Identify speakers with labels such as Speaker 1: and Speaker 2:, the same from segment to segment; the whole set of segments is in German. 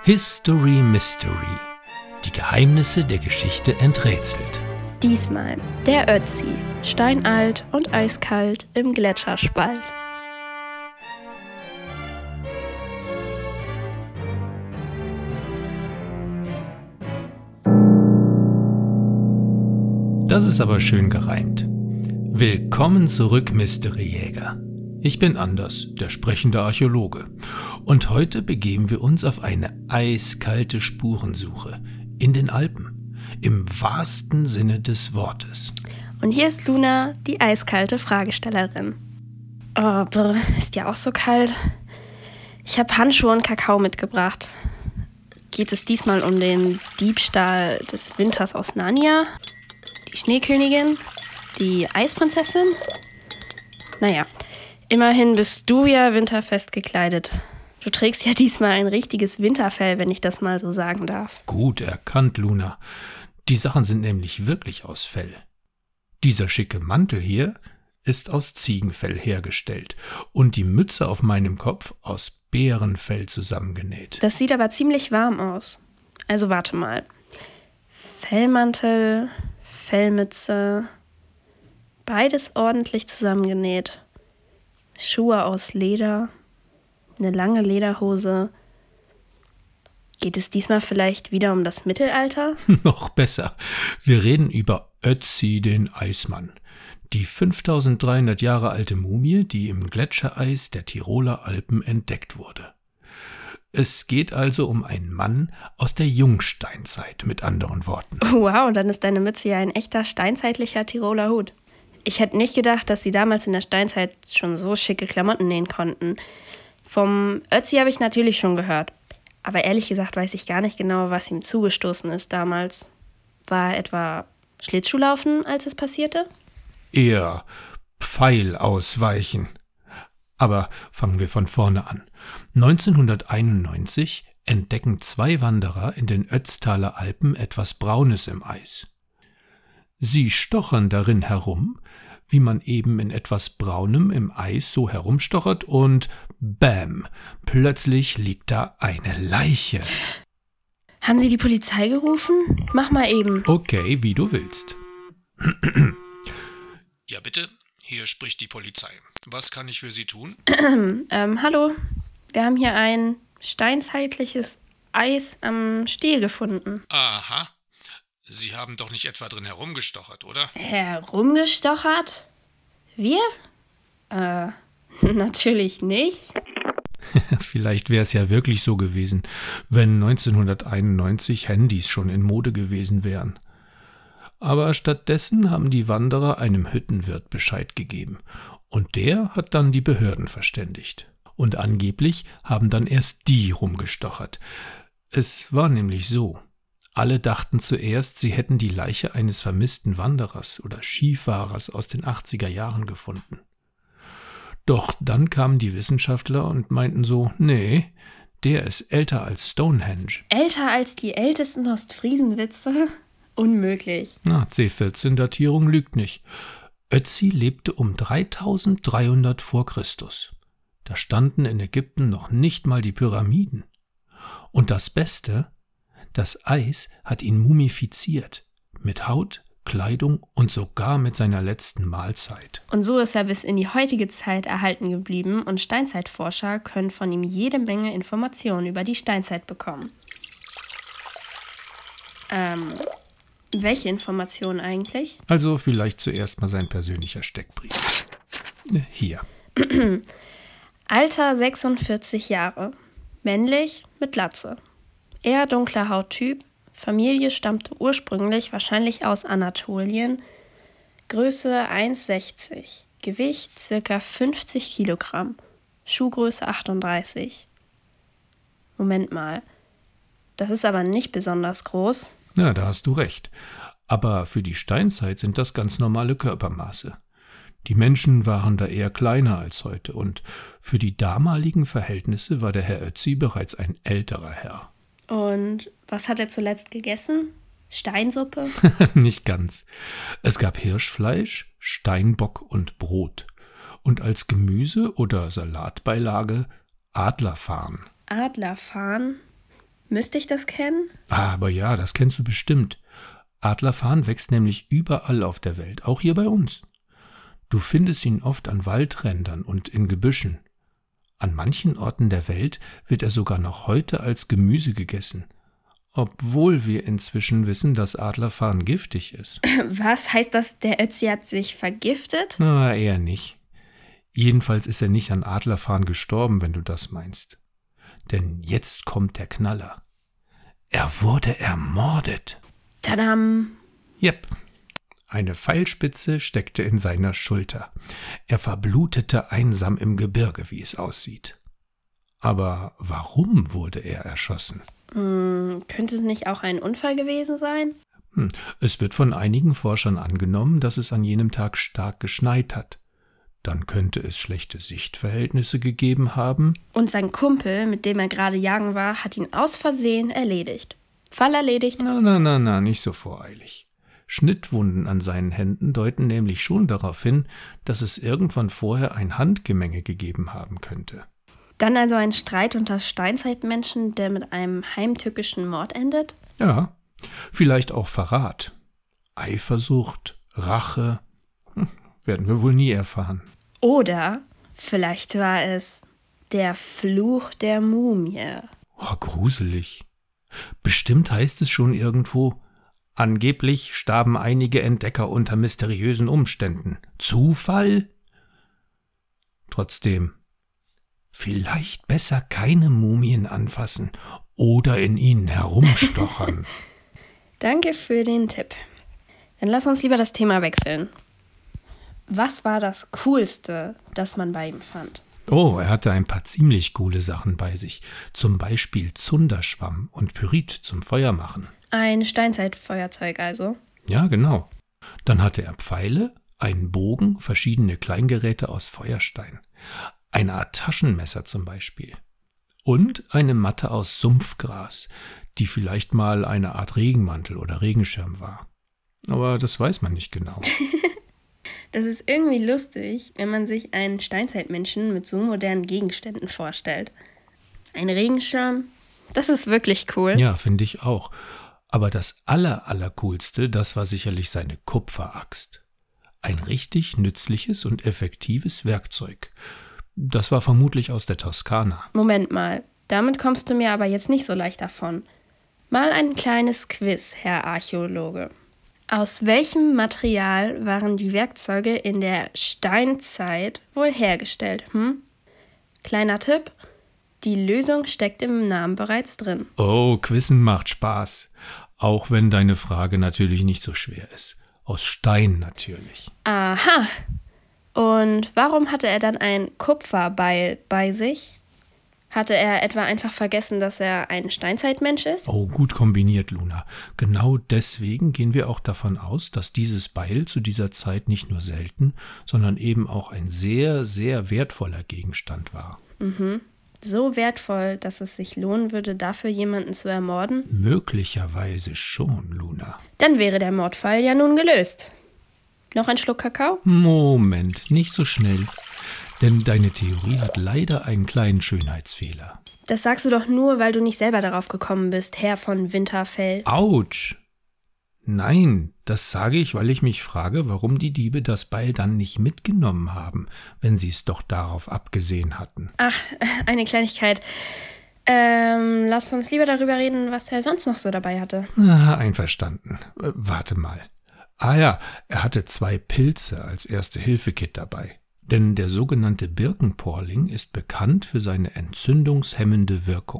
Speaker 1: History Mystery. Die Geheimnisse der Geschichte enträtselt.
Speaker 2: Diesmal der Ötzi, steinalt und eiskalt im Gletscherspalt.
Speaker 1: Das ist aber schön gereimt. Willkommen zurück, Mystery-Jäger. Ich bin Anders, der sprechende Archäologe. Und heute begeben wir uns auf eine eiskalte Spurensuche in den Alpen. Im wahrsten Sinne des Wortes.
Speaker 2: Und hier ist Luna, die eiskalte Fragestellerin. Oh, ist ja auch so kalt. Ich habe Handschuhe und Kakao mitgebracht. Geht es diesmal um den Diebstahl des Winters aus Narnia? Die Schneekönigin? Die Eisprinzessin? Naja, immerhin bist du ja winterfest gekleidet. Du trägst ja diesmal ein richtiges Winterfell, wenn ich das mal so sagen darf.
Speaker 1: Gut erkannt, Luna. Die Sachen sind nämlich wirklich aus Fell. Dieser schicke Mantel hier ist aus Ziegenfell hergestellt und die Mütze auf meinem Kopf aus Bärenfell zusammengenäht.
Speaker 2: Das sieht aber ziemlich warm aus. Also warte mal. Fellmantel, Fellmütze, beides ordentlich zusammengenäht. Schuhe aus Leder, eine lange Lederhose. Geht es diesmal vielleicht wieder um das Mittelalter?
Speaker 1: Noch besser. Wir reden über Ötzi, den Eismann. Die 5300 Jahre alte Mumie, die im Gletschereis der Tiroler Alpen entdeckt wurde. Es geht also um einen Mann aus der Jungsteinzeit, mit anderen Worten.
Speaker 2: Wow, dann ist deine Mütze ja ein echter steinzeitlicher Tiroler Hut. Ich hätte nicht gedacht, dass sie damals in der Steinzeit schon so schicke Klamotten nähen konnten. Vom Ötzi habe ich natürlich schon gehört. Aber ehrlich gesagt weiß ich gar nicht genau, was ihm zugestoßen ist damals. War er etwa Schlittschuhlaufen, als es passierte?
Speaker 1: Eher Pfeil ausweichen. Aber fangen wir von vorne an. 1991 entdecken zwei Wanderer in den Ötztaler Alpen etwas Braunes im Eis. Sie stochern darin herum, wie man eben in etwas Braunem im Eis so herumstochert und bäm, plötzlich liegt da eine Leiche.
Speaker 2: Haben Sie die Polizei gerufen? Mach mal eben.
Speaker 1: Okay, wie du willst. Ja, bitte, hier spricht die Polizei. Was kann ich für Sie tun?
Speaker 2: Hallo, wir haben hier ein steinzeitliches Eis am Stiel gefunden.
Speaker 1: Aha. Sie haben doch nicht etwa drin herumgestochert, oder?
Speaker 2: Herumgestochert? Wir? Natürlich nicht.
Speaker 1: Vielleicht wäre es ja wirklich so gewesen, wenn 1991 Handys schon in Mode gewesen wären. Aber stattdessen haben die Wanderer einem Hüttenwirt Bescheid gegeben. Und der hat dann die Behörden verständigt. Und angeblich haben dann erst die rumgestochert. Es war nämlich so. Alle dachten zuerst, sie hätten die Leiche eines vermissten Wanderers oder Skifahrers aus den 80er Jahren gefunden. Doch dann kamen die Wissenschaftler und meinten so, nee, der ist älter als Stonehenge.
Speaker 2: Älter als die ältesten Ostfriesenwitze? Unmöglich.
Speaker 1: Na, C14-Datierung lügt nicht. Ötzi lebte um 3300 vor Christus. Da standen in Ägypten noch nicht mal die Pyramiden. Und das Beste: Das Eis hat ihn mumifiziert, mit Haut, Kleidung und sogar mit seiner letzten Mahlzeit.
Speaker 2: Und so ist er bis in die heutige Zeit erhalten geblieben und Steinzeitforscher können von ihm jede Menge Informationen über die Steinzeit bekommen. Welche Informationen eigentlich?
Speaker 1: Also vielleicht zuerst mal sein persönlicher Steckbrief. Hier.
Speaker 2: Alter 46 Jahre, männlich mit Glatze. Eher dunkler Hauttyp, Familie stammte ursprünglich wahrscheinlich aus Anatolien, Größe 1,60, Gewicht ca. 50 Kilogramm, Schuhgröße 38. Moment mal, das ist aber nicht besonders groß.
Speaker 1: Ja, da hast du recht. Aber für die Steinzeit sind das ganz normale Körpermaße. Die Menschen waren da eher kleiner als heute und für die damaligen Verhältnisse war der Herr Ötzi bereits ein älterer Herr.
Speaker 2: Und was hat er zuletzt gegessen? Steinsuppe?
Speaker 1: Nicht ganz. Es gab Hirschfleisch, Steinbock und Brot. Und als Gemüse oder Salatbeilage Adlerfarn.
Speaker 2: Adlerfarn? Müsste ich das kennen?
Speaker 1: Aber ja, das kennst du bestimmt. Adlerfarn wächst nämlich überall auf der Welt, auch hier bei uns. Du findest ihn oft an Waldrändern und in Gebüschen. An manchen Orten der Welt wird er sogar noch heute als Gemüse gegessen, obwohl wir inzwischen wissen, dass Adlerfarn giftig ist.
Speaker 2: Was heißt das, der Ötzi hat sich vergiftet?
Speaker 1: Na, eher nicht. Jedenfalls ist er nicht an Adlerfarn gestorben, wenn du das meinst. Denn jetzt kommt der Knaller. Er wurde ermordet.
Speaker 2: Tadam!
Speaker 1: Jep. Eine Pfeilspitze steckte in seiner Schulter. Er verblutete einsam im Gebirge, wie es aussieht. Aber warum wurde er erschossen?
Speaker 2: Könnte es nicht auch ein Unfall gewesen sein?
Speaker 1: Es wird von einigen Forschern angenommen, dass es an jenem Tag stark geschneit hat. Dann könnte es schlechte Sichtverhältnisse gegeben haben.
Speaker 2: Und sein Kumpel, mit dem er gerade jagen war, hat ihn aus Versehen erledigt. Fall erledigt.
Speaker 1: Na, nicht so voreilig. Schnittwunden an seinen Händen deuten nämlich schon darauf hin, dass es irgendwann vorher ein Handgemenge gegeben haben könnte.
Speaker 2: Dann also ein Streit unter Steinzeitmenschen, der mit einem heimtückischen Mord endet?
Speaker 1: Ja, vielleicht auch Verrat. Eifersucht, Rache, werden wir wohl nie erfahren.
Speaker 2: Oder vielleicht war es der Fluch der Mumie.
Speaker 1: Oh, gruselig. Bestimmt heißt es schon irgendwo, angeblich starben einige Entdecker unter mysteriösen Umständen. Zufall? Trotzdem, vielleicht besser keine Mumien anfassen oder in ihnen herumstochern.
Speaker 2: Danke für den Tipp. Dann lass uns lieber das Thema wechseln. Was war das Coolste, das man bei ihm fand?
Speaker 1: Oh, er hatte ein paar ziemlich coole Sachen bei sich. Zum Beispiel Zunderschwamm und Pyrit zum Feuermachen.
Speaker 2: Ein Steinzeitfeuerzeug also?
Speaker 1: Ja, genau. Dann hatte er Pfeile, einen Bogen, verschiedene Kleingeräte aus Feuerstein. Eine Art Taschenmesser zum Beispiel. Und eine Matte aus Sumpfgras, die vielleicht mal eine Art Regenmantel oder Regenschirm war. Aber das weiß man nicht genau.
Speaker 2: Das ist irgendwie lustig, wenn man sich einen Steinzeitmenschen mit so modernen Gegenständen vorstellt. Ein Regenschirm, das ist wirklich cool.
Speaker 1: Ja, finde ich auch. Aber das Allercoolste, das war sicherlich seine Kupferaxt. Ein richtig nützliches und effektives Werkzeug. Das war vermutlich aus der Toskana.
Speaker 2: Moment mal, damit kommst du mir aber jetzt nicht so leicht davon. Mal ein kleines Quiz, Herr Archäologe. Aus welchem Material waren die Werkzeuge in der Steinzeit wohl hergestellt? Kleiner Tipp, die Lösung steckt im Namen bereits drin.
Speaker 1: Oh, Quizzen macht Spaß. Auch wenn deine Frage natürlich nicht so schwer ist. Aus Stein natürlich.
Speaker 2: Aha. Und warum hatte er dann ein Kupferbeil bei sich? Hatte er etwa einfach vergessen, dass er ein Steinzeitmensch ist?
Speaker 1: Oh, gut kombiniert, Luna. Genau deswegen gehen wir auch davon aus, dass dieses Beil zu dieser Zeit nicht nur selten, sondern eben auch ein sehr, sehr wertvoller Gegenstand war.
Speaker 2: So wertvoll, dass es sich lohnen würde, dafür jemanden zu ermorden?
Speaker 1: Möglicherweise schon, Luna.
Speaker 2: Dann wäre der Mordfall ja nun gelöst. Noch ein Schluck Kakao?
Speaker 1: Moment, nicht so schnell. Denn deine Theorie hat leider einen kleinen Schönheitsfehler.
Speaker 2: Das sagst du doch nur, weil du nicht selber darauf gekommen bist, Herr von Winterfell.
Speaker 1: Autsch! Nein, das sage ich, weil ich mich frage, warum die Diebe das Beil dann nicht mitgenommen haben, wenn sie es doch darauf abgesehen hatten.
Speaker 2: Ach, eine Kleinigkeit. Lass uns lieber darüber reden, was er sonst noch so dabei hatte.
Speaker 1: Einverstanden. Warte mal. Ja, er hatte 2 Pilze als Erste-Hilfe-Kit dabei. Denn der sogenannte Birkenporling ist bekannt für seine entzündungshemmende Wirkung.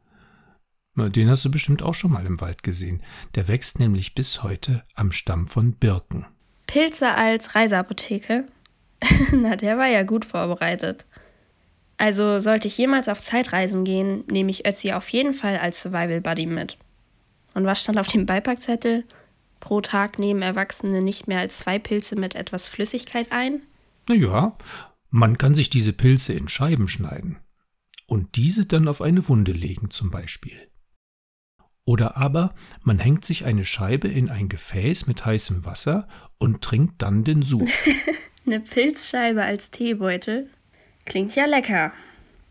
Speaker 1: Den hast du bestimmt auch schon mal im Wald gesehen. Der wächst nämlich bis heute am Stamm von Birken.
Speaker 2: Pilze als Reiseapotheke? Na, der war ja gut vorbereitet. Also sollte ich jemals auf Zeitreisen gehen, nehme ich Ötzi auf jeden Fall als Survival Buddy mit. Und was stand auf dem Beipackzettel? Pro Tag nehmen Erwachsene nicht mehr als 2 Pilze mit etwas Flüssigkeit ein?
Speaker 1: Naja, man kann sich diese Pilze in Scheiben schneiden und diese dann auf eine Wunde legen zum Beispiel. Oder aber man hängt sich eine Scheibe in ein Gefäß mit heißem Wasser und trinkt dann den Sud.
Speaker 2: Eine Pilzscheibe als Teebeutel? Klingt ja lecker.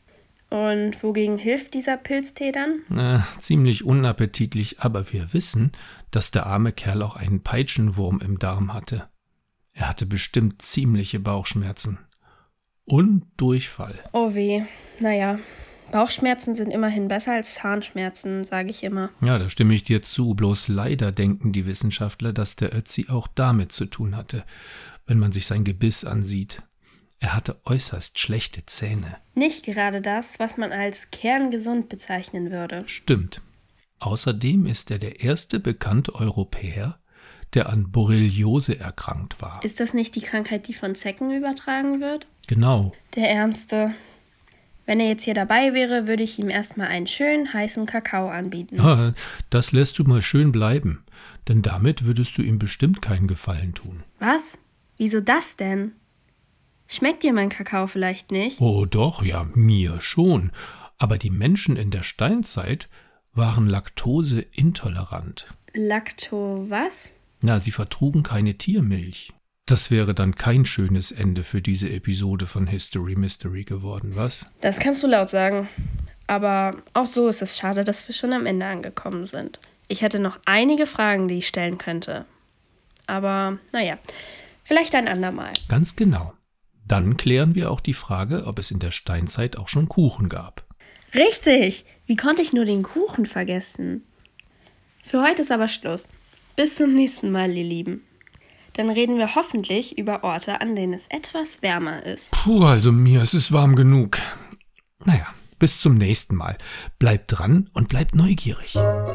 Speaker 2: Und wogegen hilft dieser Pilztee dann?
Speaker 1: Ziemlich unappetitlich, aber wir wissen, dass der arme Kerl auch einen Peitschenwurm im Darm hatte. Er hatte bestimmt ziemliche Bauchschmerzen. Und Durchfall.
Speaker 2: Oh weh, naja, Bauchschmerzen sind immerhin besser als Zahnschmerzen, sage ich immer.
Speaker 1: Ja, da stimme ich dir zu. Bloß leider denken die Wissenschaftler, dass der Ötzi auch damit zu tun hatte, wenn man sich sein Gebiss ansieht. Er hatte äußerst schlechte Zähne.
Speaker 2: Nicht gerade das, was man als kerngesund bezeichnen würde.
Speaker 1: Stimmt. Außerdem ist er der erste bekannte Europäer, der an Borreliose erkrankt war.
Speaker 2: Ist das nicht die Krankheit, die von Zecken übertragen wird?
Speaker 1: Genau.
Speaker 2: Der Ärmste. Wenn er jetzt hier dabei wäre, würde ich ihm erstmal einen schönen heißen Kakao anbieten.
Speaker 1: Das lässt du mal schön bleiben, denn damit würdest du ihm bestimmt keinen Gefallen tun.
Speaker 2: Was? Wieso das denn? Schmeckt dir mein Kakao vielleicht nicht?
Speaker 1: Oh doch, ja, mir schon. Aber die Menschen in der Steinzeit waren laktoseintolerant.
Speaker 2: Was?
Speaker 1: Sie vertrugen keine Tiermilch. Das wäre dann kein schönes Ende für diese Episode von History Mystery geworden, was?
Speaker 2: Das kannst du laut sagen. Aber auch so ist es schade, dass wir schon am Ende angekommen sind. Ich hätte noch einige Fragen, die ich stellen könnte. Aber naja, vielleicht ein andermal.
Speaker 1: Ganz genau. Dann klären wir auch die Frage, ob es in der Steinzeit auch schon Kuchen gab.
Speaker 2: Richtig! Wie konnte ich nur den Kuchen vergessen? Für heute ist aber Schluss. Bis zum nächsten Mal, ihr Lieben. Dann reden wir hoffentlich über Orte, an denen es etwas wärmer ist.
Speaker 1: Also mir ist es warm genug. Naja, bis zum nächsten Mal. Bleibt dran und bleibt neugierig.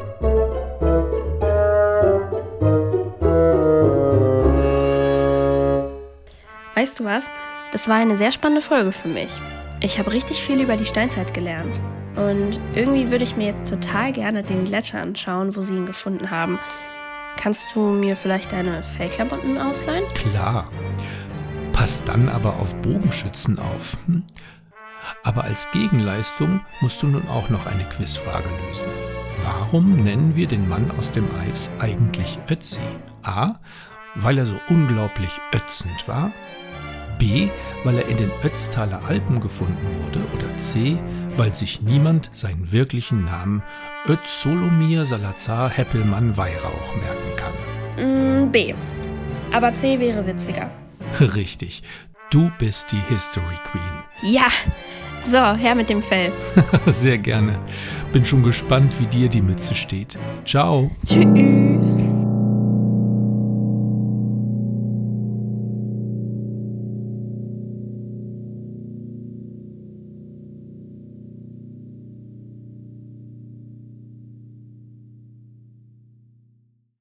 Speaker 2: Weißt du was? Das war eine sehr spannende Folge für mich. Ich habe richtig viel über die Steinzeit gelernt. Und irgendwie würde ich mir jetzt total gerne den Gletscher anschauen, wo sie ihn gefunden haben. Kannst du mir vielleicht deine Fellklamotten ausleihen?
Speaker 1: Klar. Pass dann aber auf Bogenschützen auf. Aber als Gegenleistung musst du nun auch noch eine Quizfrage lösen. Warum nennen wir den Mann aus dem Eis eigentlich Ötzi? A, weil er so unglaublich ötzend war. B, weil er in den Ötztaler Alpen gefunden wurde. Oder C, weil sich niemand seinen wirklichen Namen Ötz-Solomir Salazar Heppelmann Weihrauch merken kann.
Speaker 2: B. Aber C wäre witziger.
Speaker 1: Richtig. Du bist die History Queen.
Speaker 2: Ja! So, her mit dem Fell.
Speaker 1: Sehr gerne. Bin schon gespannt, wie dir die Mütze steht. Ciao.
Speaker 2: Tschüss.